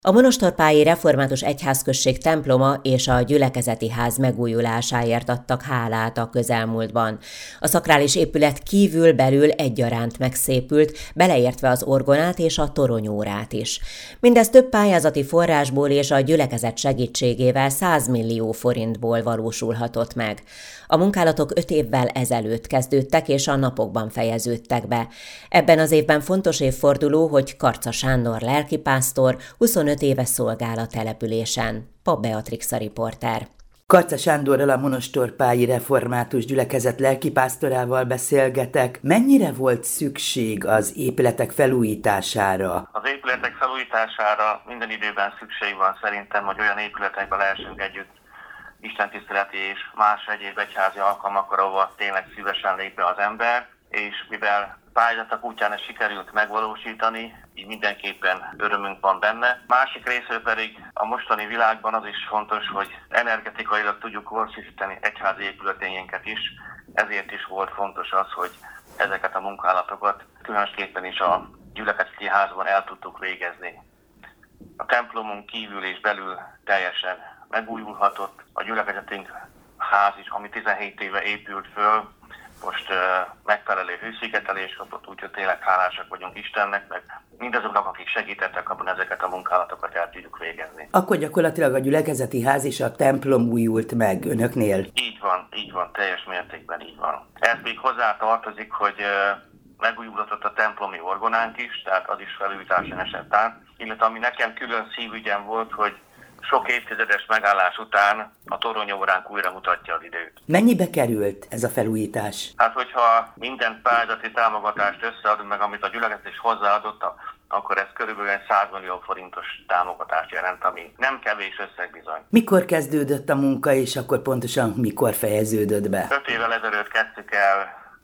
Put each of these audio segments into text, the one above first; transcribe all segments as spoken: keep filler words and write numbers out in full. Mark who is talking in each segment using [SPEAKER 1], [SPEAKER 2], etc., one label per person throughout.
[SPEAKER 1] A monostorpályi református egyházközség temploma és a gyülekezeti ház megújulásáért adtak hálát a közelmúltban. A szakrális épület kívül-belül egyaránt megszépült, beleértve az orgonát és a toronyórát is. Mindez több pályázati forrásból és a gyülekezet segítségével száz millió forintból valósulhatott meg. A munkálatok öt évvel ezelőtt kezdődtek és a napokban fejeződtek be. Ebben az évben fontos évforduló, hogy Karcza Sándor lelkipásztor huszonöt éve szolgál a településen. Pap Beatrix a riporter.
[SPEAKER 2] Karcza Sándorral, a monostorpályi református gyülekezet lelkipásztorával beszélgetek. Mennyire volt szükség az épületek felújítására?
[SPEAKER 3] Az épületek felújítására minden időben szükség van szerintem, hogy olyan épületekben lehessünk együtt istentiszteleti és más egyéb egyházi alkalmakkor, ahova tényleg szívesen lép be az ember, és mivel pályázatok útján ezt sikerült megvalósítani, így mindenképpen örömünk van benne. Másik részről pedig a mostani világban az is fontos, hogy energetikailag tudjuk korszerűsíteni egyházi épületeinket is, ezért is volt fontos az, hogy ezeket a munkálatokat különösképpen is a gyülekezeti házban el tudtuk végezni. A templomon kívül és belül teljesen megújulhatott, a gyülekezetünk ház is, ami tizenhét éve épült föl, most uh, megfelelő hőszigetelést kapott, úgyhogy tényleg hálásak vagyunk Istennek, meg mindazoknak, akik segítettek abban, ezeket a munkálatokat el tudjuk végezni.
[SPEAKER 2] Akkor gyakorlatilag a gyülekezeti ház és a templom újult meg önöknél?
[SPEAKER 3] Így van, így van, teljes mértékben így van. Ez még hozzá tartozik, hogy uh, megújulhatott a templomi orgonánk is, tehát az is felújításon esett át, illetve ami nekem külön szívügyem volt, hogy sok évtizedes megállás után a toronyóránk újra mutatja az időt.
[SPEAKER 2] Mennyibe került ez a felújítás?
[SPEAKER 3] Hát, hogyha minden pályázati támogatást összeadunk meg, amit a gyülekezet is hozzáadott, akkor ez körülbelül száz millió forintos támogatást jelent, ami nem kevés összeg bizony.
[SPEAKER 2] Mikor kezdődött a munka, és akkor pontosan mikor fejeződött be?
[SPEAKER 3] Öt évvel ezelőtt kezdtük el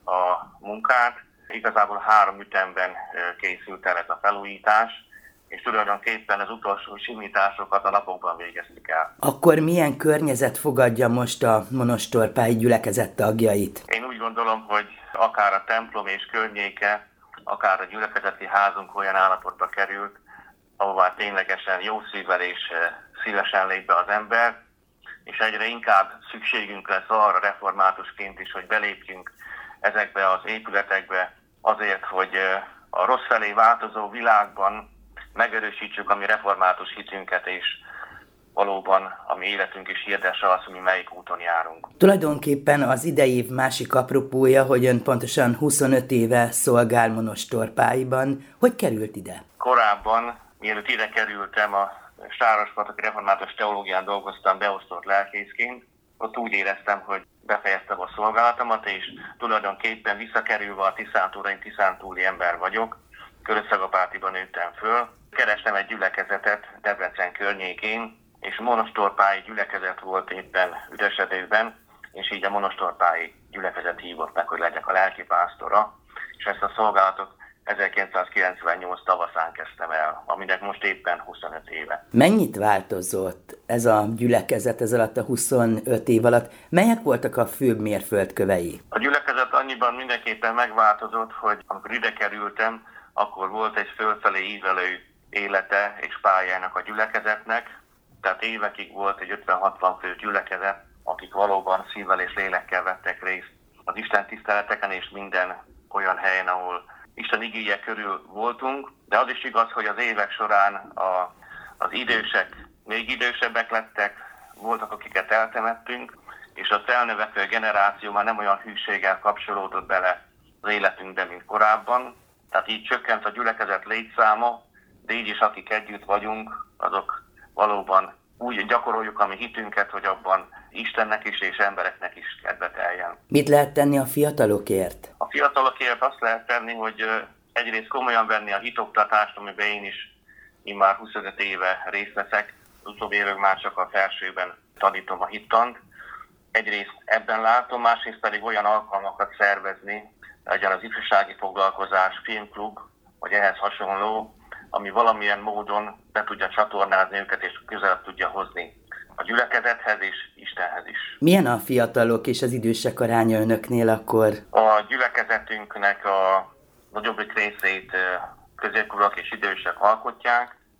[SPEAKER 3] a munkát, igazából három ütemben készült el ez a felújítás, és tulajdonképpen az utolsó simításokat a napokban végeztük el.
[SPEAKER 2] Akkor milyen környezet fogadja most a monostorpályi gyülekezet tagjait?
[SPEAKER 3] Én úgy gondolom, hogy akár a templom és környéke, akár a gyülekezeti házunk olyan állapotba került, ahová ténylegesen jó szívvel és szívesen lép be az ember, és egyre inkább szükségünk lesz arra reformátusként is, hogy belépjünk ezekbe az épületekbe azért, hogy a rossz felé változó világban megerősítsük a mi református hitünket, és valóban a mi életünk is hirdesse azt, hogy mi melyik úton járunk.
[SPEAKER 2] Tulajdonképpen az idei év másik apropója, hogy ön pontosan huszonöt éve szolgál monostorpályiban. Hogy került ide?
[SPEAKER 3] Korábban, mielőtt ide kerültem, a Sárospataki Református Teológián dolgoztam beosztott lelkészként. Ott úgy éreztem, hogy befejeztem a szolgálatomat, és tulajdonképpen visszakerülve a Tiszántúra, én tiszántúli ember vagyok, Körösszagapátiban nőttem föl. Kerestem egy gyülekezetet Debrecen környékén, és monostorpályi gyülekezet volt éppen üresedőben, és így a monostorpályi gyülekezet hívott meg, hogy legyek a lelkipásztora, és ezt a szolgálatot ezerkilencszázkilencvennyolc tavaszán kezdtem el, aminek most éppen huszonöt éve.
[SPEAKER 2] Mennyit változott ez a gyülekezet ez alatt a huszonöt év alatt? Melyek voltak a főbb mérföldkövei?
[SPEAKER 3] A gyülekezet annyiban mindenképpen megváltozott, hogy amikor ide kerültem, akkor volt egy fölfelé ívelő élete és pályának a gyülekezetnek, tehát évekig volt egy ötven-hatvan fő gyülekezet, akik valóban szívvel és lélekkel vettek részt az Isten tiszteleteken és minden olyan helyen, ahol Isten igéje körül voltunk, de az is igaz, hogy az évek során a, az idősek még idősebbek lettek, voltak, akiket eltemettünk, és a felnövekvő generáció már nem olyan hűséggel kapcsolódott bele az életünkbe, mint korábban. Tehát így csökkent a gyülekezet létszáma, de így is, akik együtt vagyunk, azok valóban úgy gyakoroljuk a mi hitünket, hogy abban Istennek is és embereknek is kedve teljen.
[SPEAKER 2] Mit lehet tenni a fiatalokért?
[SPEAKER 3] A fiatalokért azt lehet tenni, hogy egyrészt komolyan venni a hitoktatást, amiben én is immár huszonöt éve részt veszek. Az utóbbi évek már csak a felsőben tanítom a hittant. Egyrészt ebben látom, másrészt pedig olyan alkalmakat szervezni, legyen az ifjúsági foglalkozás, filmklub, vagy ehhez hasonló, ami valamilyen módon be tudja csatornázni őket, és közelebb tudja hozni a gyülekezethez és Istenhez is.
[SPEAKER 2] Milyen a fiatalok és az idősek aránya önöknél akkor?
[SPEAKER 3] A gyülekezetünknek a nagyobbik részét középkorúak és idősek alkotják,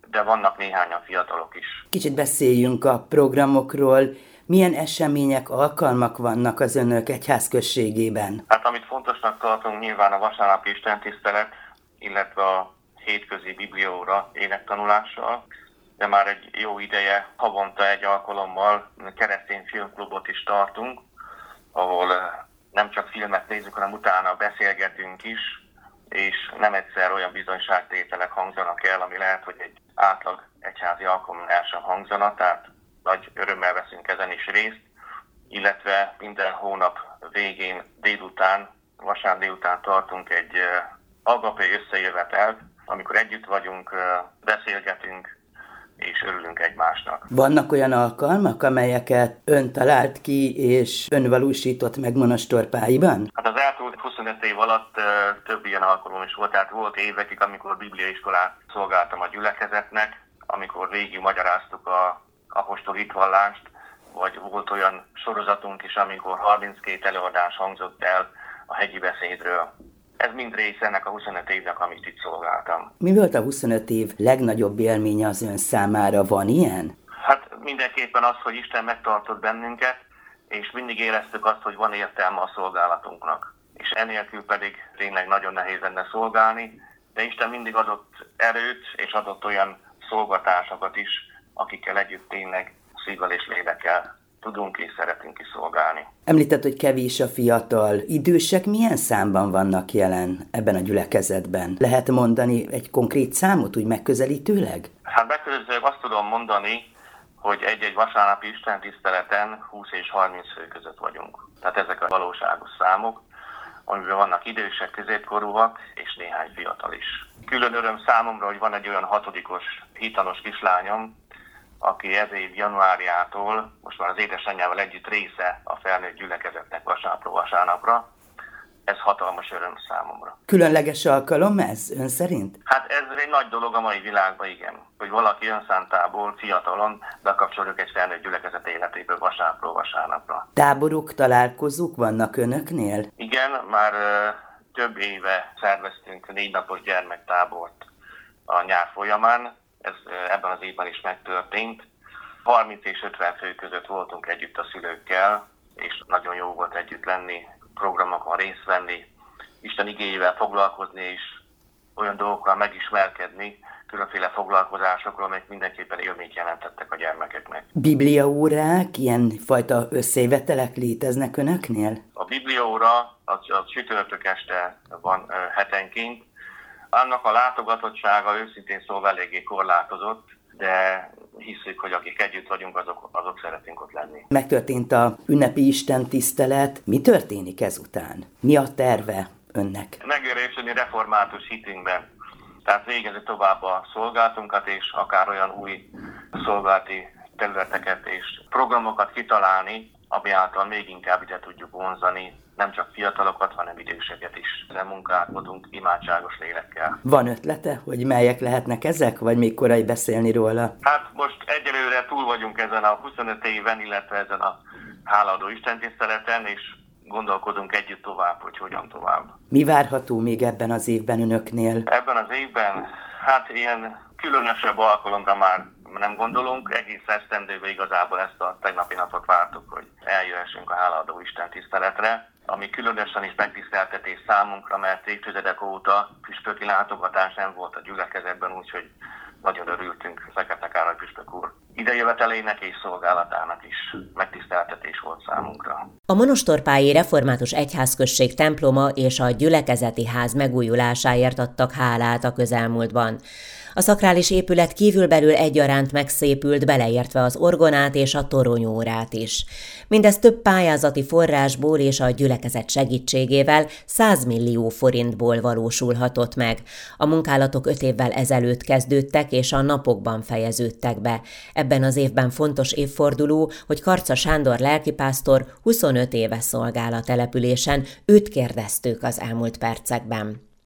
[SPEAKER 3] de vannak néhányan fiatalok is.
[SPEAKER 2] Kicsit beszéljünk a programokról. Milyen események, alkalmak vannak az önök egyházközségében?
[SPEAKER 3] Hát amit fontosnak tartunk, nyilván a vasárnapi istentisztelet, illetve a hétközi bibliaóra énektanulással, de már egy jó ideje, havonta egy alkalommal keresztény filmklubot is tartunk, ahol nem csak filmet nézünk, hanem utána beszélgetünk is, és nem egyszer olyan bizonyságtételek hangzanak el, ami lehet, hogy egy átlag egyházi alkalommal el sem hangzana, tehát nagy örömmel veszünk ezen is részt, illetve minden hónap végén délután, vasárnap délután tartunk egy agape összejövetelt, amikor együtt vagyunk, beszélgetünk, és örülünk egymásnak.
[SPEAKER 2] Vannak olyan alkalmak, amelyeket ön talált ki, és ön valósított meg Monostorpályiban?
[SPEAKER 3] Hát az eltúlt huszonöt év alatt uh, több ilyen alkalom is volt, tehát volt évekig, amikor bibliaiskolát szolgáltam a gyülekezetnek, amikor végig magyaráztuk a apostol hitvallást, vagy volt olyan sorozatunk is, amikor harminckét előadás hangzott el a hegyi beszédről. Ez mind része ennek a huszonöt évnek, amit itt szolgáltam.
[SPEAKER 2] Mi volt a huszonöt év legnagyobb élménye az ön számára? Van ilyen?
[SPEAKER 3] Hát mindenképpen az, hogy Isten megtartott bennünket, és mindig éreztük azt, hogy van értelme a szolgálatunknak. És enélkül pedig tényleg nagyon nehéz lenne szolgálni, de Isten mindig adott erőt, és adott olyan szolgatársakat is, akikkel együtt tényleg szívvel és lélekkel tudunk és szeretünk is szolgálni.
[SPEAKER 2] Említett, hogy kevés a fiatal. Idősek milyen számban vannak jelen ebben a gyülekezetben? Lehet mondani egy konkrét számot, úgy megközelítőleg?
[SPEAKER 3] Hát megközelítőleg azt tudom mondani, hogy egy-egy vasárnapi istentiszteleten húsz és harminc fő között vagyunk. Tehát ezek a valóságos számok, amiben vannak idősek, középkorúak és néhány fiatal is. Külön öröm számomra, hogy van egy olyan hatodikos hitanos kislányom, aki ez év januárjától most már az édesanyjával együtt része a felnőtt gyülekezetnek vasárnapról vasárnapra. Ez hatalmas öröm számomra.
[SPEAKER 2] Különleges alkalom ez, ön szerint?
[SPEAKER 3] Hát ez egy nagy dolog a mai világban, igen. Hogy valaki önszántából, fiatalon bekapcsoljuk egy felnőtt gyülekezet életéből vasárnapról vasárnapra.
[SPEAKER 2] Táborok, találkozók vannak önöknél?
[SPEAKER 3] Igen, már ö, több éve szerveztünk négy napos gyermektábort a nyár folyamán. Ez ebben az évben is megtörtént. harminc és ötven fő között voltunk együtt a szülőkkel, és nagyon jó volt együtt lenni, programokon részt venni, Isten igéjével foglalkozni, és olyan dolgokkal megismerkedni, különféle foglalkozásokról, amelyek mindenképpen élményt jelentettek a gyermekeknek.
[SPEAKER 2] Bibliaórák, ilyen fajta összejövetelek léteznek önöknél?
[SPEAKER 3] A bibliaóra az, az csütörtök este van uh, hetenként. Annak a látogatottsága őszintén szóval eléggé korlátozott, de hiszük, hogy akik együtt vagyunk, azok, azok szeretünk ott lenni.
[SPEAKER 2] Megtörtént a ünnepi istentisztelet. Mi történik ezután? Mi a terve önnek?
[SPEAKER 3] Megerősödni református hitünkben. Tehát végezni tovább a szolgálatunkat, és akár olyan új szolgálati területeket és programokat kitalálni, ami által még inkább ide tudjuk vonzani nem csak fiatalokat, hanem időseket is. Ezen munkálkodunk imádságos lélekkel.
[SPEAKER 2] Van ötlete, hogy melyek lehetnek ezek, vagy még korai beszélni róla?
[SPEAKER 3] Hát most egyelőre túl vagyunk ezen a huszonöt éven, illetve ezen a hálaadó istentiszteleten, és gondolkodunk együtt tovább, hogy hogyan tovább.
[SPEAKER 2] Mi várható még ebben az évben önöknél?
[SPEAKER 3] Ebben az évben, hát ilyen különösebb alkalomra már nem gondolunk, egész esztendőben igazából ezt a tegnapi napot vártuk, hogy eljöhessünk a hálaadó istentiszteletre, ami különösen is megtiszteltetés számunkra, mert évtizedek óta püspöki látogatás nem volt a gyülekezetben, úgyhogy nagyon örültünk Fekete Károly püspök úr idejövetelének és szolgálatának is megtiszteltetés volt számunkra.
[SPEAKER 1] A Monostorpályi Református Egyházközség temploma és a gyülekezeti ház megújulásáért adtak hálát a közelmúltban. A szakrális épület kívülbelül egyaránt megszépült, beleértve az orgonát és a toronyórát is. Mindez több pályázati forrásból és a gyülekezet segítségével száz millió forintból valósulhatott meg. A munkálatok öt évvel ezelőtt kezdődtek és a napokban fejeződtek be. Ebben az évben fontos évforduló, hogy Karca Sándor lelkipásztor huszonöt éve szolgál a településen, őt kérdeztük az elmúlt percekben.